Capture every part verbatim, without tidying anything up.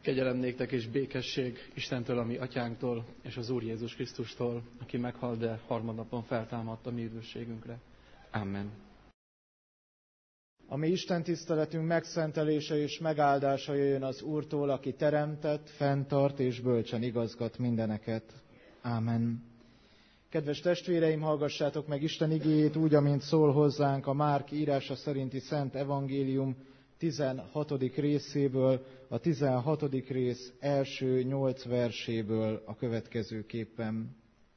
Kegyelem néktek és békesség Istentől, a mi atyánktól, és az Úr Jézus Krisztustól, aki meghalt, de harmadnapon feltámadt a mi üdvösségünkre. Amen. A mi Isten tiszteletünk megszentelése és megáldása jöjjön az Úrtól, aki teremtett, fenntart és bölcsen igazgat mindeneket. Amen. Kedves testvéreim, hallgassátok meg Isten igéjét úgy, amint szól hozzánk a Márk írása szerinti Szent Evangélium tizenhatodik részéből, a tizenhatodik rész első nyolc verséből a következőképpen.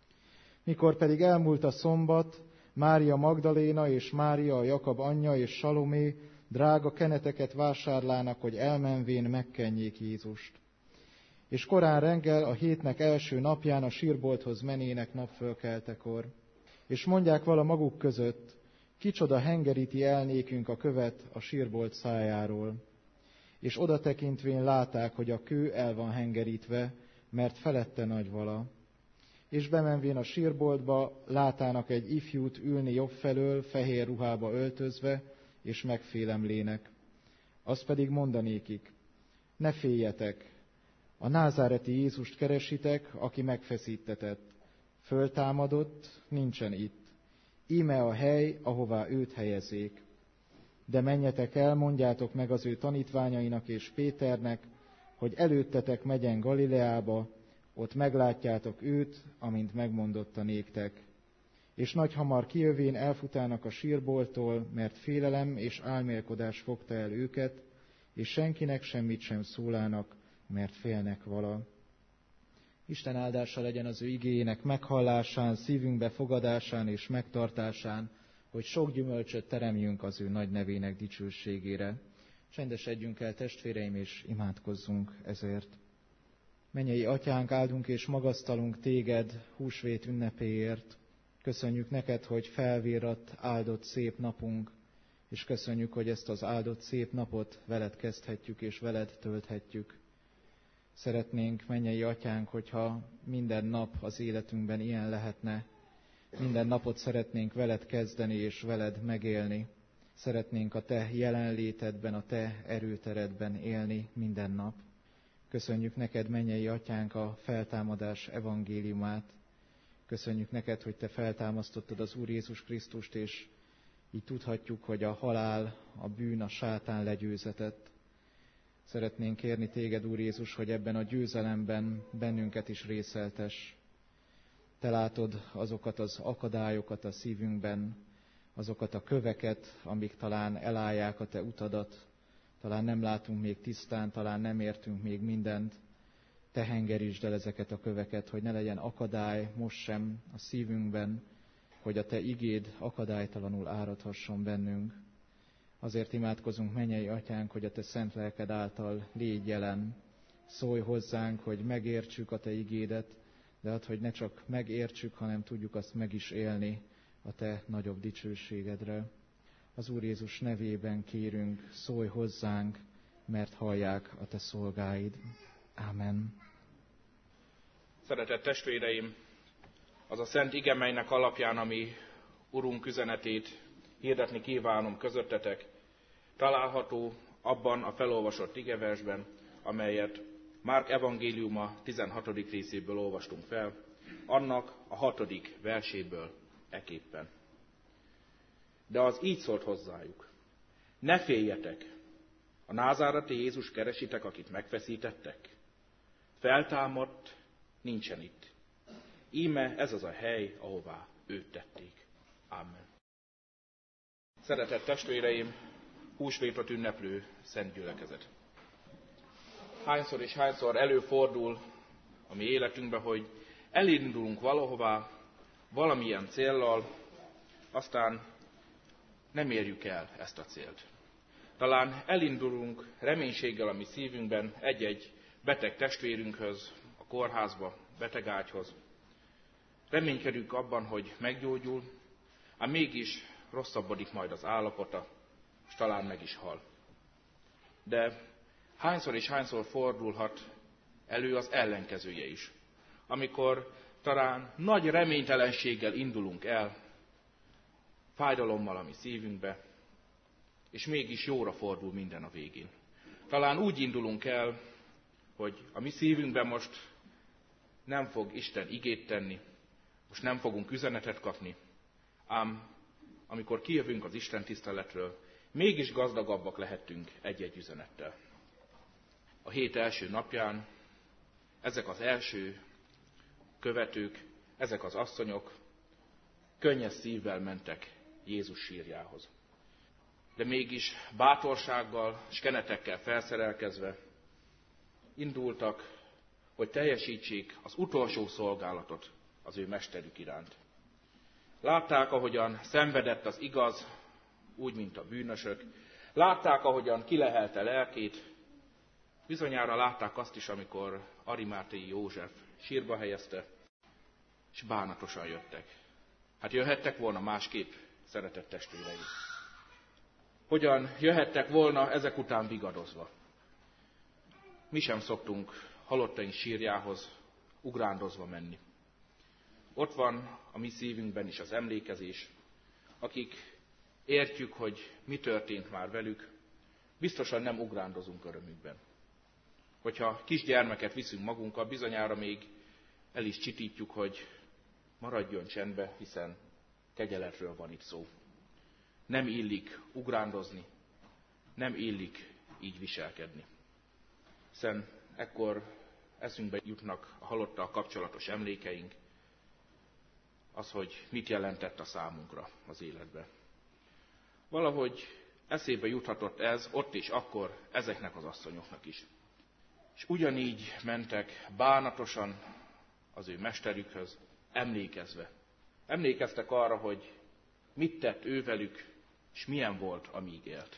Mikor pedig elmúlt a szombat, Mária Magdaléna és Mária a Jakab anyja és Salomé drága keneteket vásárlának, hogy elmenvén megkenjék Jézust. És korán reggel a hétnek első napján a sírbolthoz menének napfölkeltekor. És mondják vala maguk között, kicsoda hengeríti el nékünk a követ a sírbolt szájáról. És oda tekintvén láták, hogy a kő el van hengerítve, mert felette nagy vala. És bemenvén a sírboltba látának egy ifjút ülni jobb felől, fehér ruhába öltözve, és megfélemlének. Azt pedig mondanékik, ne féljetek, a názáreti Jézust keresitek, aki megfeszítetett. Föltámadott, nincsen itt. Íme a hely, ahová őt helyezzék. De menjetek el, mondjátok meg az ő tanítványainak és Péternek, hogy előttetek megyen Galileába, ott meglátjátok őt, amint megmondotta néktek. És nagyhamar kijövén elfutának a sírbolttól, mert félelem és álmélkodás fogta el őket, és senkinek semmit sem szólának, mert félnek vala. Isten áldása legyen az ő igéjének meghallásán, szívünkbe fogadásán és megtartásán, hogy sok gyümölcsöt teremjünk az ő nagy nevének dicsőségére. Csendesedjünk el, testvéreim, és imádkozzunk ezért. Mennyei Atyánk, áldunk és magasztalunk téged húsvét ünnepéért. Köszönjük neked, hogy felvirratt, áldott szép napunk, és köszönjük, hogy ezt az áldott szép napot veled kezdhetjük és veled tölthetjük. Szeretnénk, mennyei Atyánk, hogyha minden nap az életünkben ilyen lehetne, minden napot szeretnénk veled kezdeni és veled megélni. Szeretnénk a te jelenlétedben, a te erőteredben élni minden nap. Köszönjük neked, mennyei Atyánk, a feltámadás evangéliumát. Köszönjük neked, hogy te feltámasztottad az Úr Jézus Krisztust, és így tudhatjuk, hogy a halál, a bűn, a sátán legyőzetett. Szeretnénk kérni téged, Úr Jézus, hogy ebben a győzelemben bennünket is részeltess. Te látod azokat az akadályokat a szívünkben, azokat a köveket, amik talán elállják a te utadat, talán nem látunk még tisztán, talán nem értünk még mindent. Te hengerítsd el ezeket a köveket, hogy ne legyen akadály most sem a szívünkben, hogy a te igéd akadálytalanul áradhasson bennünk. Azért imádkozunk, mennyei Atyánk, hogy a te szent lelked által légy jelen. Szólj hozzánk, hogy megértsük a te igédet, de add, hogy ne csak megértsük, hanem tudjuk azt meg is élni a te nagyobb dicsőségedre. Az Úr Jézus nevében kérünk, szólj hozzánk, mert hallják a te szolgáid. Ámen. Szeretett testvéreim, az a szent ige, melynek alapján a mi Urunk üzenetét hirdetni kívánom közöttetek, található abban a felolvasott igeversben, amelyet Márk evangéliuma tizenhatodik részéből olvastunk fel, annak a hatodik verséből eképpen. De az így szólt hozzájuk: ne féljetek, a názáreti Jézus keresitek, akit megfeszítettek. Feltámadt, nincsen itt. Íme ez az a hely, ahová őt tették. Amen. Szeretett testvéreim, húsvétot ünneplő szent gyülekezet. Hányszor és hányszor előfordul a mi életünkben, hogy elindulunk valahová, valamilyen céllal, aztán nem érjük el ezt a célt. Talán elindulunk reménységgel a mi szívünkben egy-egy beteg testvérünkhöz, a kórházba, betegágyhoz. Reménykedünk abban, hogy meggyógyul, ám mégis rosszabbodik majd az állapota, és talán meg is hal. De hányszor és hányszor fordulhat elő az ellenkezője is, amikor talán nagy reménytelenséggel indulunk el, fájdalommal a mi szívünkbe, és mégis jóra fordul minden a végén. Talán úgy indulunk el, hogy a mi szívünkben most nem fog Isten igét tenni, most nem fogunk üzenetet kapni, ám amikor kijövünk az Isten tiszteletről, mégis gazdagabbak lehettünk egy-egy üzenettel. A hét első napján ezek az első követők, ezek az asszonyok könnyes szívvel mentek Jézus sírjához. De mégis bátorsággal és kenetekkel felszerelkezve indultak, hogy teljesítsék az utolsó szolgálatot az ő mesterük iránt. Látták, ahogyan szenvedett az igaz, úgy, mint a bűnösök. Látták, ahogyan kilehelte lelkét. Bizonyára látták azt is, amikor Arimáthei József sírba helyezte, és bánatosan jöttek. Hát jöhettek volna másképp, szeretett testvéreim. Hogyan jöhettek volna ezek után vigadozva? Mi sem szoktunk halottaink sírjához ugrándozva menni. Ott van a mi szívünkben is az emlékezés, akik értjük, hogy mi történt már velük, biztosan nem ugrándozunk örömükben. Hogyha kisgyermeket viszünk magunkkal, bizonyára még el is csitítjuk, hogy maradjon csendbe, hiszen kegyeletről van itt szó. Nem illik ugrándozni, nem illik így viselkedni. Hiszen ekkor eszünkbe jutnak a halottal kapcsolatos emlékeink, az, hogy mit jelentett a számunkra az életben. Valahogy eszébe juthatott ez ott és akkor ezeknek az asszonyoknak is. És ugyanígy mentek bánatosan az ő mesterükhöz, emlékezve. Emlékeztek arra, hogy mit tett ő velük, és milyen volt, amíg élt.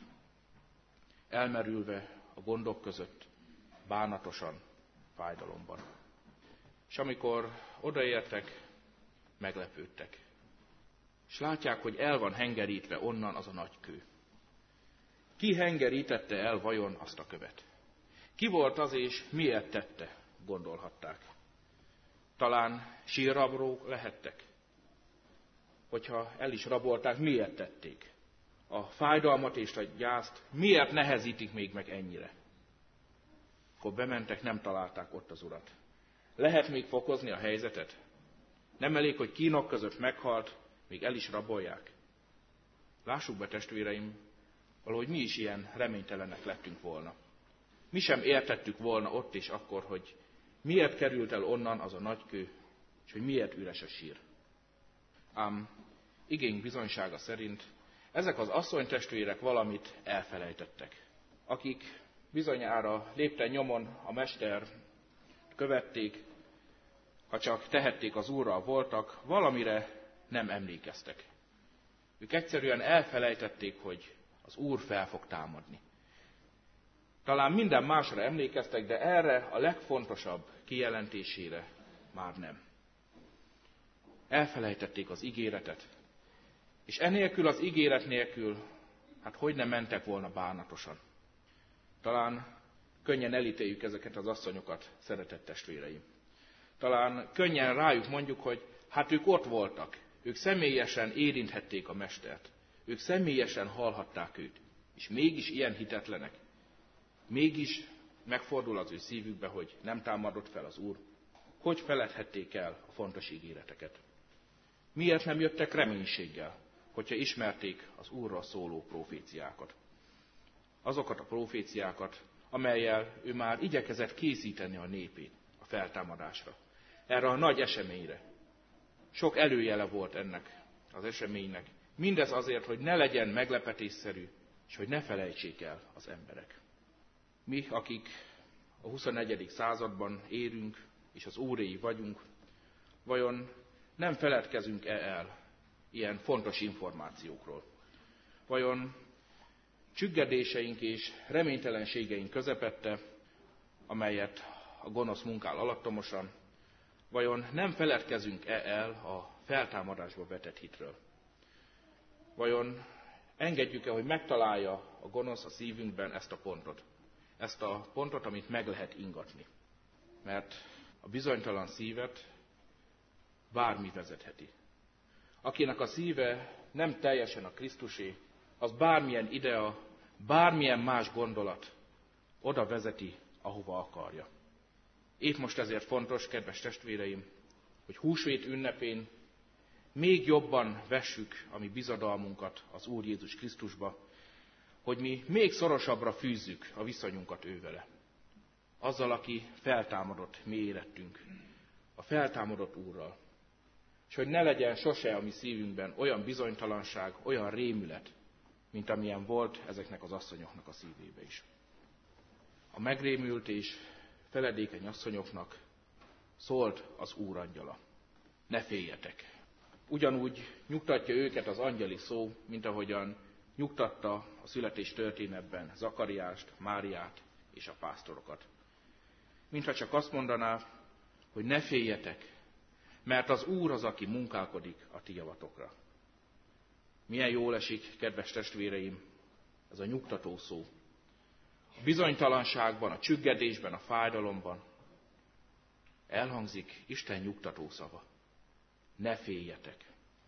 Elmerülve a gondok között, bánatosan, fájdalomban. És amikor odaértek, meglepődtek. És látják, hogy el van hengerítve onnan az a nagy kő. Ki hengerítette el vajon azt a követ? Ki volt az, és miért tette, gondolhatták. Talán sírrabrók lehettek. Hogyha el is rabolták, miért tették? A fájdalmat és a gyászt miért nehezítik még meg ennyire? Akkor bementek, nem találták ott az urat. Lehet még fokozni a helyzetet? Nem elég, hogy kínok között meghalt, még el is rabolják. Lássuk be, testvéreim, valahogy mi is ilyen reménytelenek lettünk volna. Mi sem értettük volna ott és akkor, hogy miért került el onnan az a nagy kő, és hogy miért üres a sír. Ám igény bizonysága szerint ezek az asszonytestvérek valamit elfelejtettek, akik bizonyára lépten nyomon a mester követték, ha csak tehették az Úrral voltak, valamire nem emlékeztek. Ők egyszerűen elfelejtették, hogy az Úr fel fog támadni. Talán minden másra emlékeztek, de erre a legfontosabb kijelentésére már nem. Elfelejtették az ígéretet, és enélkül az ígéret nélkül, hát hogy nem mentek volna bánatosan. Talán könnyen elítéljük ezeket az asszonyokat, szeretett testvéreim. Talán könnyen rájuk mondjuk, hogy hát ők ott voltak, ők személyesen érinthették a mestert, ők személyesen hallhatták őt, és mégis ilyen hitetlenek. Mégis megfordul az ő szívükbe, hogy nem támadott fel az Úr. Hogy feledhették el a fontos ígéreteket? Miért nem jöttek reménységgel, hogyha ismerték az Úrról szóló proféciákat? Azokat a proféciákat, amellyel ő már igyekezett készíteni a népét a feltámadásra, erre a nagy eseményre. Sok előjele volt ennek az eseménynek. Mindez azért, hogy ne legyen meglepetésszerű, és hogy ne felejtsék el az emberek. Mi, akik a huszonegyedik században élünk, és az óréi vagyunk, vajon nem feledkezünk-e el ilyen fontos információkról? Vajon csüggedéseink és reménytelenségeink közepette, amelyet a gonosz munkál alattomosan, vajon nem feledkezünk-e el a feltámadásba vetett hitről? Vajon engedjük-e, hogy megtalálja a gonosz a szívünkben ezt a pontot? Ezt a pontot, amit meg lehet ingatni. Mert a bizonytalan szívet bármi vezetheti. Akinek a szíve nem teljesen a Krisztusé, az bármilyen idea, bármilyen más gondolat oda vezeti, ahova akarja. Épp most ezért fontos, kedves testvéreim, hogy húsvét ünnepén még jobban vessük a mi bizodalmunkat az Úr Jézus Krisztusba, hogy mi még szorosabbra fűzzük a viszonyunkat ővele. Azzal, aki feltámadott mi érettünk, a feltámadott Úrral. És hogy ne legyen sose a mi szívünkben olyan bizonytalanság, olyan rémület, mint amilyen volt ezeknek az asszonyoknak a szívébe is. A megrémült és feledékeny asszonyoknak szólt az Úr angyala: ne féljetek! Ugyanúgy nyugtatja őket az angyali szó, mint ahogyan nyugtatta a születés történetben Zakariást, Máriát és a pásztorokat. Mintha csak azt mondaná, hogy ne féljetek, mert az Úr az, aki munkálkodik a ti javatokra. Milyen jól esik, kedves testvéreim, ez a nyugtató szó. A bizonytalanságban, a csüggedésben, a fájdalomban elhangzik Isten nyugtató szava. Ne féljetek.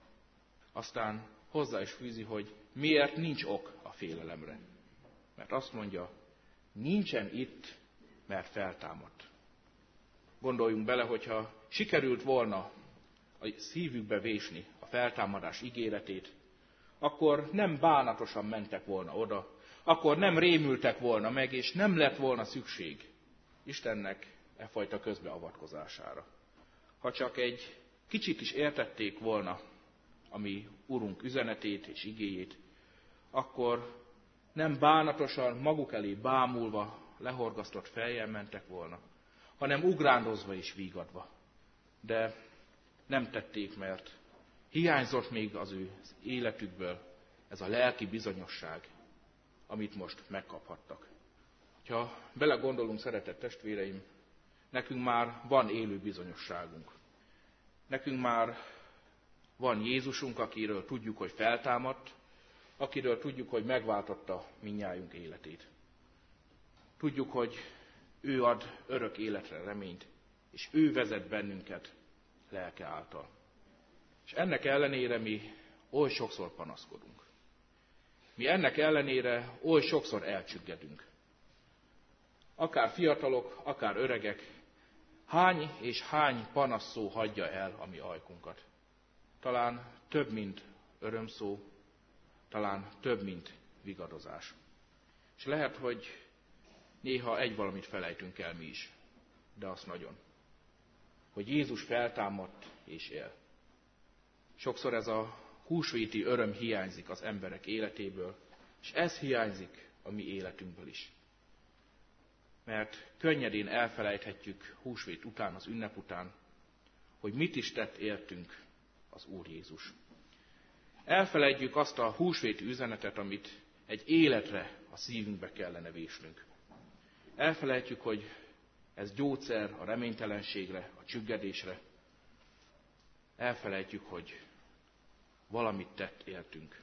Aztán hozzá is fűzi, hogy miért nincs ok a félelemre. Mert azt mondja, nincsen itt, mert feltámadt. Gondoljunk bele, hogyha sikerült volna a szívükbe vésni a feltámadás ígéretét, akkor nem bánatosan mentek volna oda, akkor nem rémültek volna meg, és nem lett volna szükség Istennek e fajta közbeavatkozására. Ha csak egy kicsit is értették volna a mi Urunk üzenetét és igéjét, akkor nem bánatosan, maguk elé bámulva, lehorgasztott fejjel mentek volna, hanem ugrándozva és vígadva. De nem tették, mert hiányzott még az ő életükből ez a lelki bizonyosság, amit most megkaphattak. Ha belegondolunk, szeretett testvéreim, nekünk már van élő bizonyosságunk. Nekünk már van Jézusunk, akiről tudjuk, hogy feltámadt, akiről tudjuk, hogy megváltotta mindnyájunk életét. Tudjuk, hogy ő ad örök életre reményt, és ő vezet bennünket lelke által. És ennek ellenére mi oly sokszor panaszkodunk. Mi ennek ellenére oly sokszor elcsüggedünk. Akár fiatalok, akár öregek, hány és hány panaszszó hagyja el a mi ajkunkat. Talán több, mint örömszó, talán több, mint vigadozás. És lehet, hogy néha egy valamit felejtünk el mi is, de azt nagyon, hogy Jézus feltámadt és él. Sokszor ez a húsvéti öröm hiányzik az emberek életéből, és ez hiányzik a mi életünkből is. Mert könnyedén elfelejthetjük húsvét után, az ünnep után, hogy mit is tett értünk az Úr Jézus. Elfelejtjük azt a húsvéti üzenetet, amit egy életre a szívünkbe kellene vésnünk. Elfelejtjük, hogy ez gyógyszer a reménytelenségre, a csüggedésre. Elfelejtjük, hogy valamit tett értünk.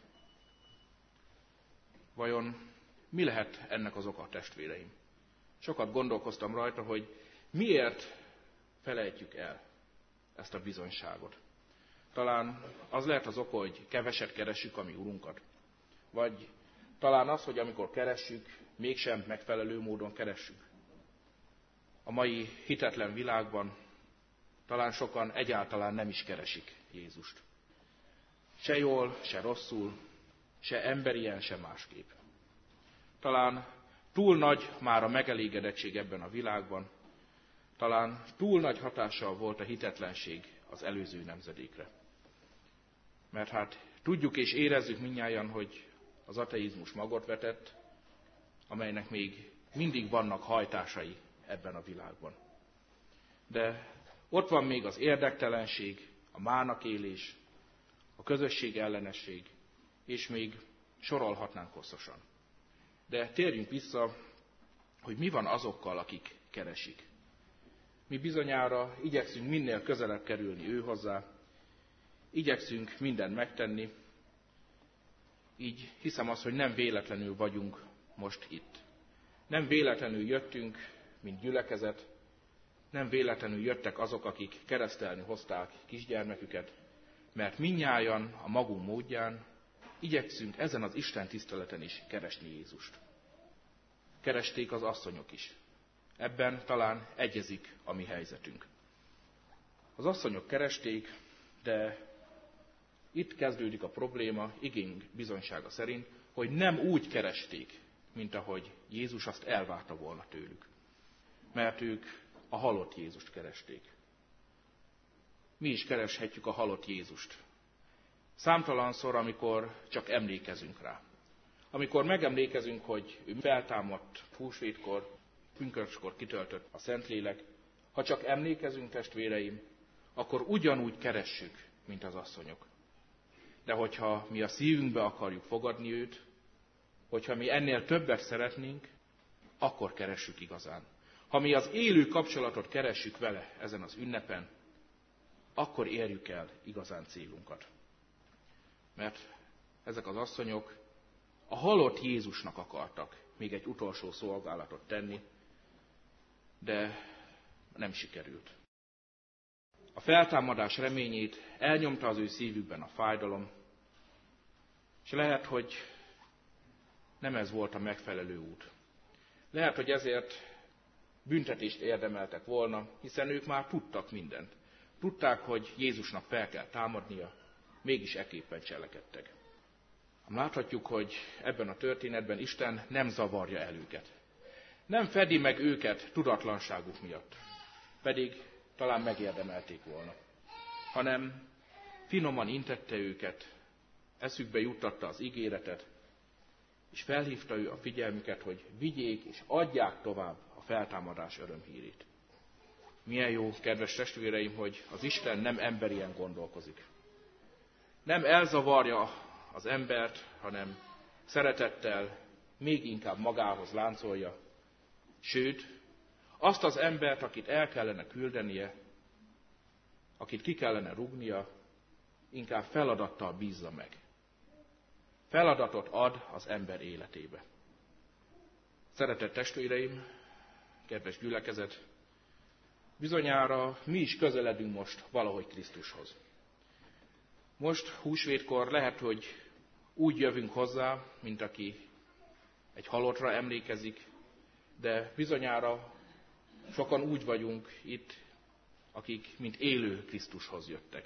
Vajon mi lehet ennek az oka, testvéreim? Sokat gondolkoztam rajta, hogy miért felejtjük el ezt a bizonyságot. Talán az lehet az oka, hogy keveset keressük a mi Urunkat. Vagy talán az, hogy amikor keressük, mégsem megfelelő módon keressük. A mai hitetlen világban talán sokan egyáltalán nem is keresik Jézust. Se jól, se rosszul, se emberien, se másképp. Talán túl nagy már a megelégedettség ebben a világban, talán túl nagy hatással volt a hitetlenség az előző nemzedékre. Mert hát tudjuk és érezzük mindnyájan, hogy az ateizmus magot vetett, amelynek még mindig vannak hajtásai ebben a világban. De ott van még az érdektelenség, a mánakélés, a közösség ellenesség, és még sorolhatnánk hosszasan. De térjünk vissza, hogy mi van azokkal, akik keresik. Mi bizonyára igyekszünk minél közelebb kerülni ő hozzá, igyekszünk mindent megtenni, így hiszem azt, hogy nem véletlenül vagyunk most itt. Nem véletlenül jöttünk, mint gyülekezet, nem véletlenül jöttek azok, akik keresztelni hozták kisgyermeküket, mert mindnyájan a magunk módján igyekszünk ezen az Isten tiszteleten is keresni Jézust. Keresték az asszonyok is. Ebben talán egyezik a mi helyzetünk. Az asszonyok keresték, de itt kezdődik a probléma igény bizonysága szerint, hogy nem úgy keresték, mint ahogy Jézus azt elvárta volna tőlük. Mert ők a halott Jézust keresték. Mi is kereshetjük a halott Jézust. Számtalanszor, amikor csak emlékezünk rá. Amikor megemlékezünk, hogy ő feltámadt húsvétkor, pünkösdkor kitöltött a Szentlélek, ha csak emlékezünk, testvéreim, akkor ugyanúgy keressük, mint az asszonyok. De hogyha mi a szívünkbe akarjuk fogadni őt, hogyha mi ennél többet szeretnénk, akkor keressük igazán. Ha mi az élő kapcsolatot keressük vele ezen az ünnepen, akkor érjük el igazán célunkat. Mert ezek az asszonyok a halott Jézusnak akartak még egy utolsó szolgálatot tenni, de nem sikerült. A feltámadás reményét elnyomta az ő szívükben a fájdalom, és lehet, hogy nem ez volt a megfelelő út. Lehet, hogy ezért büntetést érdemeltek volna, hiszen ők már tudtak mindent. Tudták, hogy Jézusnak fel kell támadnia, mégis ekképpen cselekedtek. Láthatjuk, hogy ebben a történetben Isten nem zavarja el őket. Nem fedi meg őket tudatlanságuk miatt, pedig talán megérdemelték volna, hanem finoman intette őket, eszükbe juttatta az ígéretet, és felhívta ő a figyelmüket, hogy vigyék és adják tovább a feltámadás örömhírét. Milyen jó, kedves testvéreim, hogy az Isten nem emberien gondolkozik. Nem elzavarja az embert, hanem szeretettel még inkább magához láncolja. Sőt, azt az embert, akit el kellene küldenie, akit ki kellene rúgnia, inkább feladattal bízza meg. Feladatot ad az ember életébe. Szeretett testvéreim, kedves gyülekezet, bizonyára mi is közeledünk most valahogy Krisztushoz. Most húsvétkor lehet, hogy úgy jövünk hozzá, mint aki egy halottra emlékezik, de bizonyára sokan úgy vagyunk itt, akik mint élő Krisztushoz jöttek.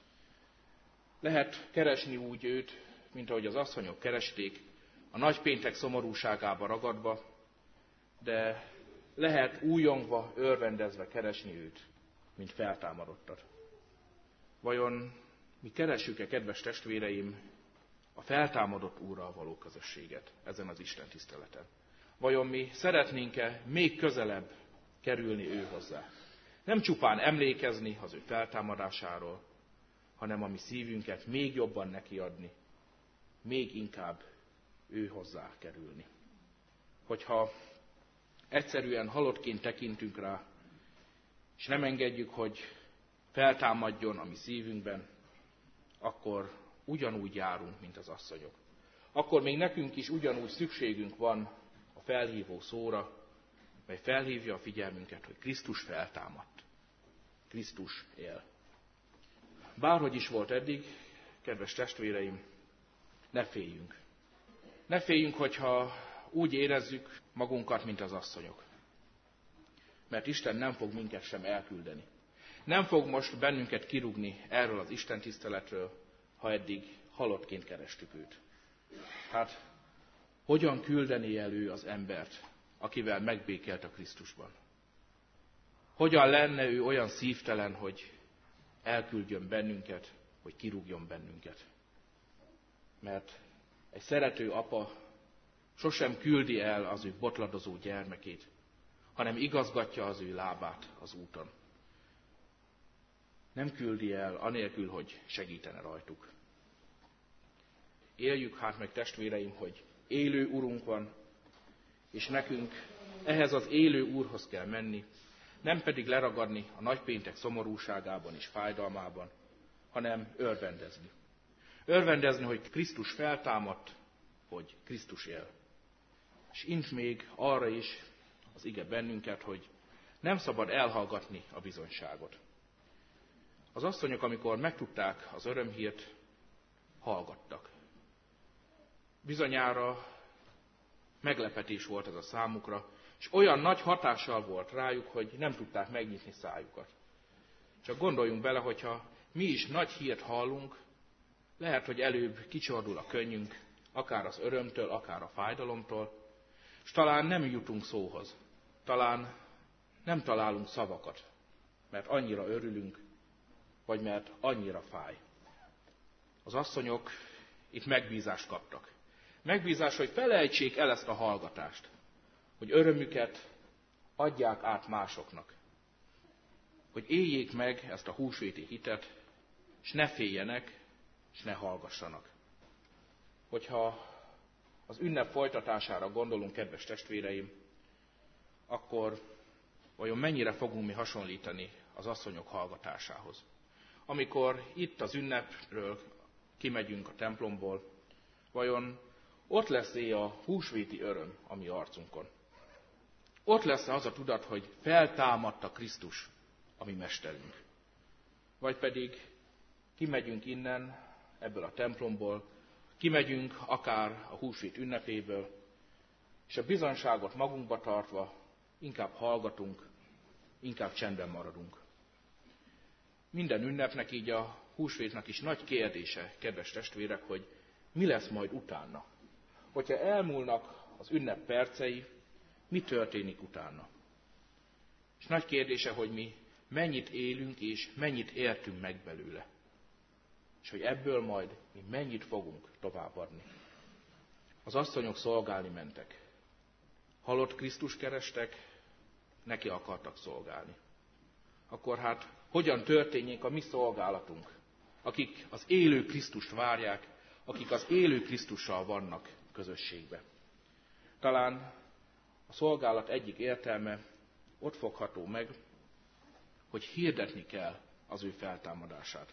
Lehet keresni úgy őt, mint ahogy az asszonyok keresték, a nagypéntek szomorúságába ragadva, de lehet újongva, örvendezve keresni őt, mint feltámadottat. Vajon mi keressük-e, kedves testvéreim, a feltámadott Úrral való közösséget ezen az Isten tiszteleten? Vajon mi szeretnénk-e még közelebb kerülni ő hozzá? Nem csupán emlékezni az ő feltámadásáról, hanem a mi szívünket még jobban nekiadni, még inkább ő hozzá kerülni. Hogyha egyszerűen halottként tekintünk rá, és nem engedjük, hogy feltámadjon a mi szívünkben, akkor ugyanúgy járunk, mint az asszonyok. Akkor még nekünk is ugyanúgy szükségünk van a felhívó szóra, mely felhívja a figyelmünket, hogy Krisztus feltámadt. Krisztus él. Bárhogy is volt eddig, kedves testvéreim, ne féljünk. Ne féljünk, hogyha úgy érezzük magunkat, mint az asszonyok. Mert Isten nem fog minket sem elküldeni. Nem fog most bennünket kirúgni erről az Isten tiszteletről, ha eddig halottként kerestük őt. Hát, hogyan küldené el ő az embert, akivel megbékélt a Krisztusban? Hogyan lenne ő olyan szívtelen, hogy elküldjön bennünket, hogy kirúgjon bennünket? Mert egy szerető apa sosem küldi el az ő botladozó gyermekét, hanem igazgatja az ő lábát az úton. Nem küldi el anélkül, hogy segítene rajtuk. Éljük hát meg, testvéreim, hogy élő Urunk van, és nekünk ehhez az élő Úrhoz kell menni, nem pedig leragadni a nagypéntek szomorúságában és fájdalmában, hanem örvendezni. Örvendezni, hogy Krisztus feltámadt, hogy Krisztus él. És int még arra is az ige bennünket, hogy nem szabad elhallgatni a bizonyságot. Az asszonyok, amikor megtudták az örömhírt, hallgattak. Bizonyára meglepetés volt ez a számukra, És olyan nagy hatással volt rájuk, hogy nem tudták megnyitni szájukat. Csak gondoljunk bele, hogyha mi is nagy hírt hallunk, lehet, hogy előbb kicsordul a könnyünk, akár az örömtől, akár a fájdalomtól, és talán nem jutunk szóhoz, talán nem találunk szavakat, mert annyira örülünk, vagy mert annyira fáj. Az asszonyok itt megbízást kaptak. Megbízás, hogy felejtsék el ezt a hallgatást, hogy örömüket adják át másoknak, hogy éljék meg ezt a húsvéti hitet, és ne féljenek, és ne hallgassanak. Hogyha az ünnep folytatására gondolunk, kedves testvéreim, akkor vajon mennyire fogunk mi hasonlítani az asszonyok hallgatásához? Amikor itt az ünnepről kimegyünk a templomból, vajon ott lesz-e a húsvéti öröm a mi arcunkon? Ott lesz-e az a tudat, hogy feltámadta Krisztus, a mi mesterünk? Vagy pedig kimegyünk innen, ebből a templomból, kimegyünk akár a húsvét ünnepéből, és a bizonyságot magunkba tartva inkább hallgatunk, inkább csendben maradunk. Minden ünnepnek, így a húsvétnak is nagy kérdése, kedves testvérek, hogy mi lesz majd utána. Hogyha elmúlnak az ünnep percei, mi történik utána? És nagy kérdése, hogy mi mennyit élünk és mennyit értünk meg belőle. És hogy ebből majd mi mennyit fogunk továbbadni. Az asszonyok szolgálni mentek. Halott Krisztus kerestek, neki akartak szolgálni. Akkor hát hogyan történjék a mi szolgálatunk, akik az élő Krisztust várják, akik az élő Krisztussal vannak közösségbe? Talán a szolgálat egyik értelme ott fogható meg, hogy hirdetni kell az ő feltámadását.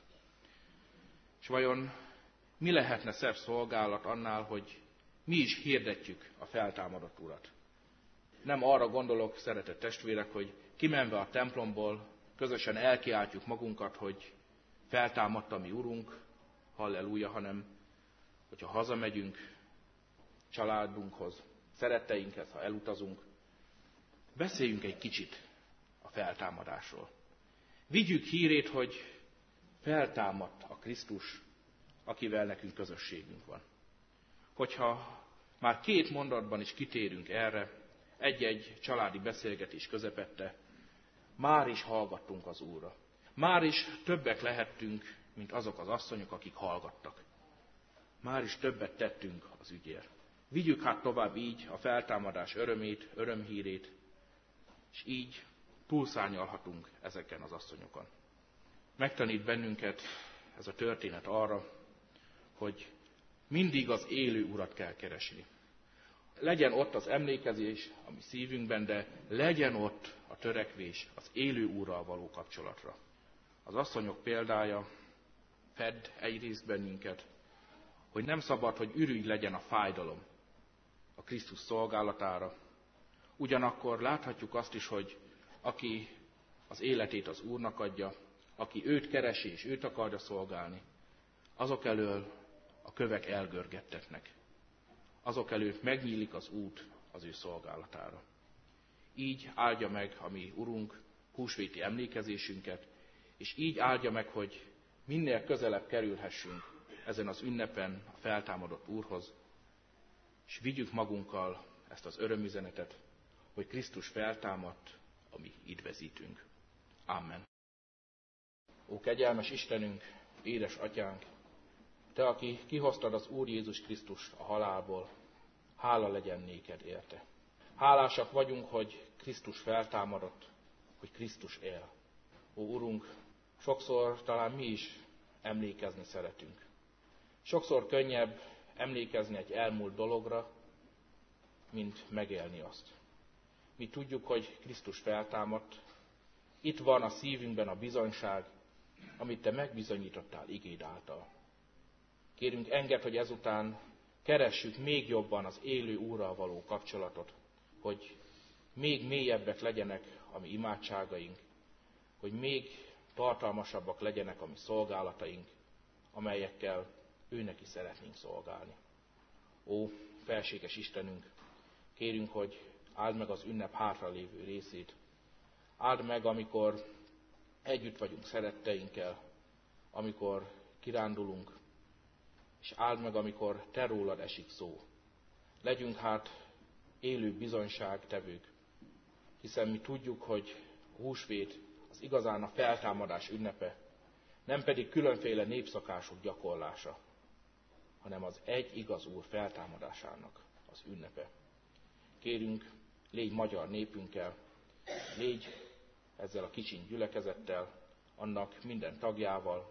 És vajon mi lehetne szebb szolgálat annál, hogy mi is hirdetjük a feltámadott Urat? Nem arra gondolok, szeretett testvérek, hogy kimenve a templomból közösen elkiáltjuk magunkat, hogy feltámadta mi Urunk, halleluja, hanem hogyha hazamegyünk családunkhoz, szeretteinkhez, ha elutazunk, beszéljünk egy kicsit a feltámadásról. Vigyük hírét, hogy feltámadt a Krisztus, akivel nekünk közösségünk van. Hogyha már két mondatban is kitérünk erre, egy-egy családi beszélgetés közepette, már is hallgattunk az Úrra. Már is többek lehettünk, mint azok az asszonyok, akik hallgattak. Már is többet tettünk az ügyért. Vigyük hát tovább így a feltámadás örömét, örömhírét, és így túlszárnyalhatunk ezeken az asszonyokon. Megtanít bennünket ez a történet arra, hogy mindig az élő Urat kell keresni. Legyen ott az emlékezés a mi szívünkben, de legyen ott a törekvés az élő Úrral való kapcsolatra. Az asszonyok példája fed egyrészt bennünket, hogy nem szabad, hogy ürügy legyen a fájdalom a Krisztus szolgálatára. Ugyanakkor láthatjuk azt is, hogy aki az életét az Úrnak adja, aki őt keresi és őt akarja szolgálni, azok elől a kövek elgörgettetnek. Azok előtt megnyílik az út az ő szolgálatára. Így áldja meg a mi Urunk húsvéti emlékezésünket, és így áldja meg, hogy minél közelebb kerülhessünk ezen az ünnepen a feltámadott Úrhoz, és vigyük magunkkal ezt az örömüzenetet, hogy Krisztus feltámadt, a mi idvezítünk. Amen. Ó kegyelmes Istenünk, édes Atyánk, Te, aki kihoztad az Úr Jézus Krisztust a halálból, hála legyen néked érte. Hálásak vagyunk, hogy Krisztus feltámadott, hogy Krisztus él. Ó Urunk, sokszor talán mi is emlékezni szeretünk. Sokszor könnyebb emlékezni egy elmúlt dologra, mint megélni azt. Mi tudjuk, hogy Krisztus feltámadt, itt van a szívünkben a bizonyság, amit Te megbizonyítottál igéd által. Kérünk, engedd, hogy ezután keressük még jobban az élő Úrral való kapcsolatot, hogy még mélyebbek legyenek a mi imádságaink, hogy még tartalmasabbak legyenek a mi szolgálataink, amelyekkel ő neki szeretnénk szolgálni. Ó, felséges Istenünk, kérünk, hogy áld meg az ünnep hátralévő részét. Áld meg, amikor együtt vagyunk szeretteinkkel, amikor kirándulunk, és áld meg, amikor te rólad esik szó. Legyünk hát élő bizonyságtevők, hiszen mi tudjuk, hogy a húsvét az igazán a feltámadás ünnepe, nem pedig különféle népszokások gyakorlása, hanem az egy igaz Úr feltámadásának az ünnepe. Kérünk, légy magyar népünkkel, légy ezzel a kicsiny gyülekezettel, annak minden tagjával,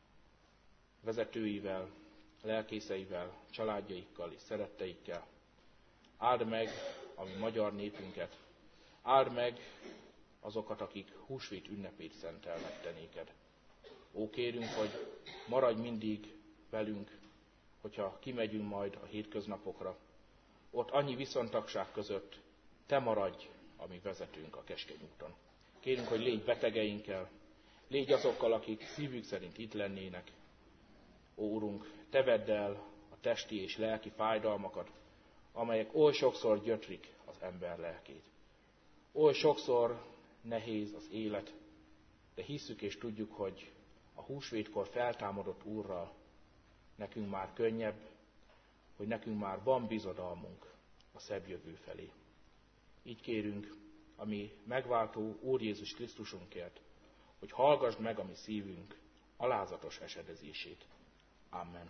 vezetőivel, lelkészeivel, családjaikkal és szeretteikkel. Áld meg a mi magyar népünket, áld meg azokat, akik húsvét ünnepét szentelnek te néked. Ó, kérünk, hogy maradj mindig velünk, hogyha kimegyünk majd a hétköznapokra. Ott annyi viszontagság között te maradj a mi vezetőnk a keskeny úton. Kérünk, hogy légy betegeinkkel, légy azokkal, akik szívük szerint itt lennének. Ó, Urunk, te vedd el a testi és lelki fájdalmakat, amelyek oly sokszor gyötrik az ember lelkét. Oly sokszor nehéz az élet, de hisszük és tudjuk, hogy a húsvétkor feltámadott Úrral nekünk már könnyebb, hogy nekünk már van bizodalmunk a szebb jövő felé. Így kérünk, a mi megváltó Úr Jézus Krisztusunkért, hogy hallgassd meg a mi szívünk alázatos esedezését. Amen.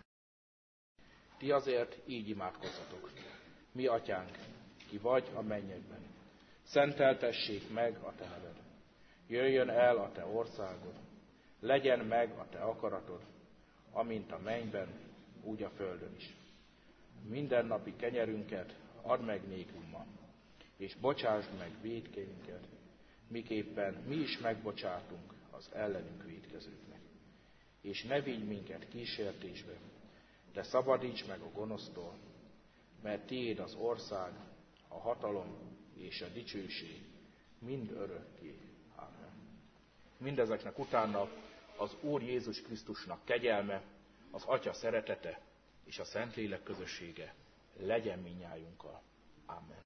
Ti azért így imádkozzatok. Mi atyánk, ki vagy a mennyekben, szenteltessék meg a te neved. Jöjjön el a te országod, legyen meg a te akaratod, amint a mennyben, úgy a földön is. Mindennapi kenyerünket add meg nékünk ma, és bocsásd meg vétkeinket, miképpen mi is megbocsátunk az ellenünk vétkezőknek. És ne vigy minket kísértésbe, de szabadíts meg a gonosztól, mert tiéd az ország, a hatalom és a dicsőség mind örökké. Amen. Mindezeknek utána az Úr Jézus Krisztusnak kegyelme, az Atya szeretete és a Szentlélek közössége legyen mindnyájunkkal. Amen.